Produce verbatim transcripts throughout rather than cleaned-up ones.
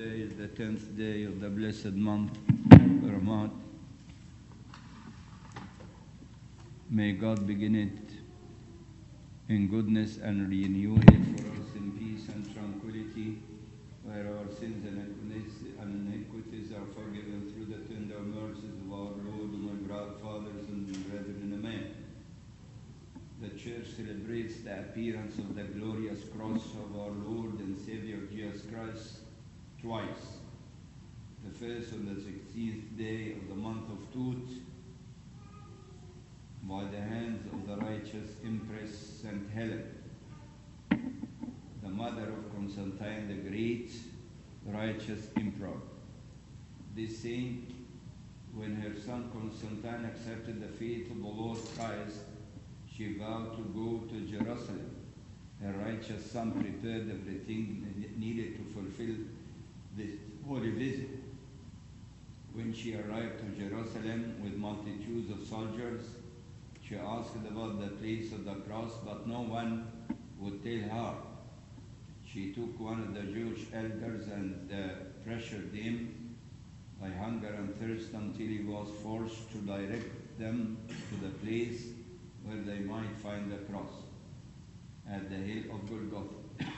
Today is the tenth day of the blessed month, Ramadan. May God begin it in goodness and renew it for us in peace and tranquility, where our sins and iniquities are forgiven through the tender mercies of our Lord and our grandfathers and brethren. Amen. The Church celebrates the appearance of the glorious cross of our Lord and Savior Jesus Christ twice. The first on the sixteenth day of the month of Tut, by the hands of the righteous Empress Saint Helen, the mother of Constantine the Great, righteous emperor. This saint, when her son Constantine accepted the faith of the Lord Christ, she vowed to go to Jerusalem. Her righteous son prepared everything needed to fulfill this holy visit. When she arrived to Jerusalem with multitudes of soldiers, she asked about the place of the cross, but no one would tell her. She took one of the Jewish elders and uh, pressured him by hunger and thirst until he was forced to direct them to the place where they might find the cross, at the hill of Golgotha.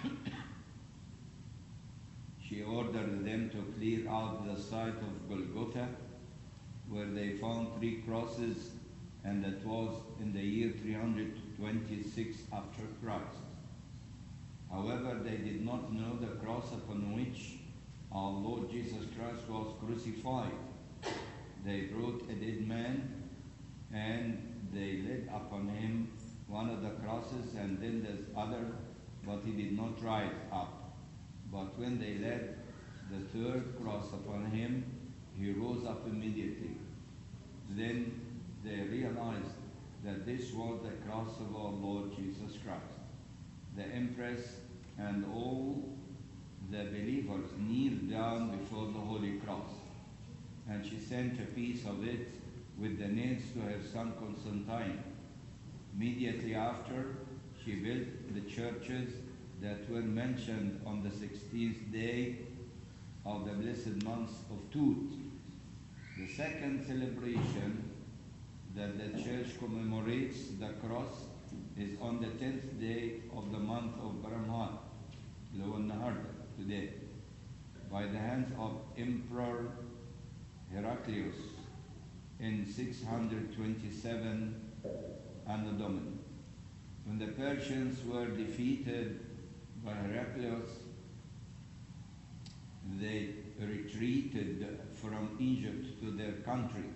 She ordered them to clear out the site of Golgotha, where they found three crosses, and that was in the year three hundred twenty-six after Christ. However, they did not know the cross upon which our Lord Jesus Christ was crucified. They brought a dead man, and they laid upon him one of the crosses, and then the other, but he did not rise up. But when they laid the third cross upon him, he rose up immediately. Then they realized that this was the cross of our Lord Jesus Christ. The Empress and all the believers kneeled down before the Holy Cross, and she sent a piece of it with the nails to her son Constantine. Immediately after, she built the churches that were mentioned on the sixteenth day of the blessed month of Tut. The second celebration that the Church commemorates the cross is on the tenth day of the month of Ramadan, today, by the hands of Emperor Heraclius in six hundred twenty-seven Anno Domini. When the Persians were defeated by Heraclius, they retreated from Egypt to their country.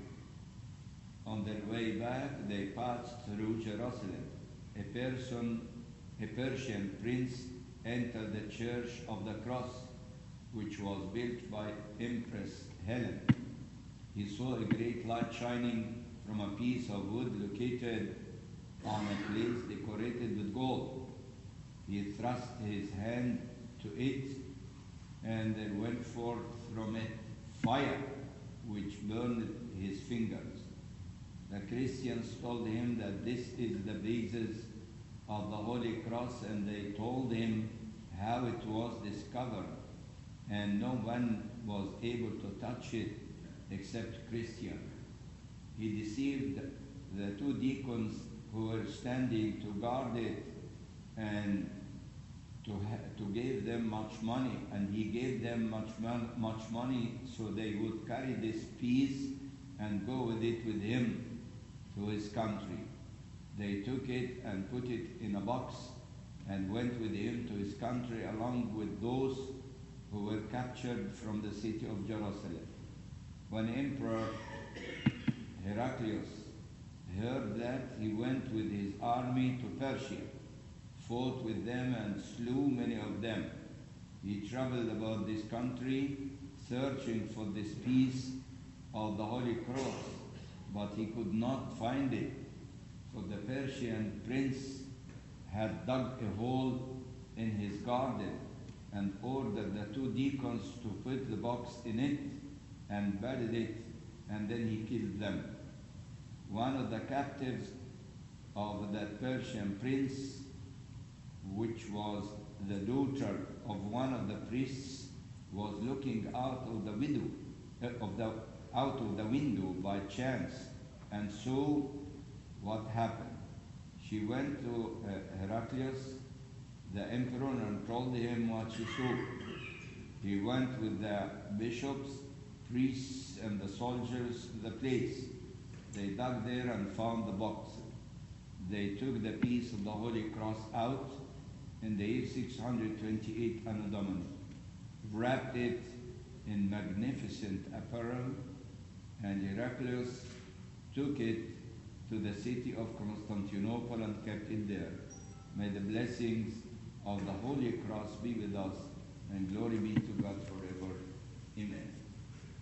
On their way back, they passed through Jerusalem. A person, a Persian prince entered the Church of the Cross, which was built by Empress Helen. He saw a great light shining from a piece of wood located on a place decorated with gold. He thrust his hand to it, and there went forth from it fire, which burned his fingers. The Christians told him that this is the basis of the Holy Cross, and they told him how it was discovered, and no one was able to touch it except Christian. He deceived the two deacons who were standing to guard it, and to, to give them much money, and he gave them much, mon much money so they would carry this piece and go with it with him to his country. They took it and put it in a box and went with him to his country along with those who were captured from the city of Jerusalem. When Emperor Heraclius heard that, he went with his army to Persia, fought with them and slew many of them. He traveled about this country searching for this piece of the Holy Cross, but he could not find it, for the Persian prince had dug a hole in his garden and ordered the two deacons to put the box in it and buried it, and then he killed them. One of the captives of that Persian prince, which was the daughter of one of the priests, was looking out of the window, uh, of the, out of the window by chance and saw what happened. She went to uh, Heraclius, the emperor, and told him what she saw. He went with the bishops, priests, and the soldiers to the place. They dug there and found the box. They took the piece of the Holy Cross out in the year six hundred twenty-eight Anno Domini, wrapped it in magnificent apparel, and Heraclius took it to the city of Constantinople and kept it there. May the blessings of the Holy Cross be with us, and glory be to God forever. Amen.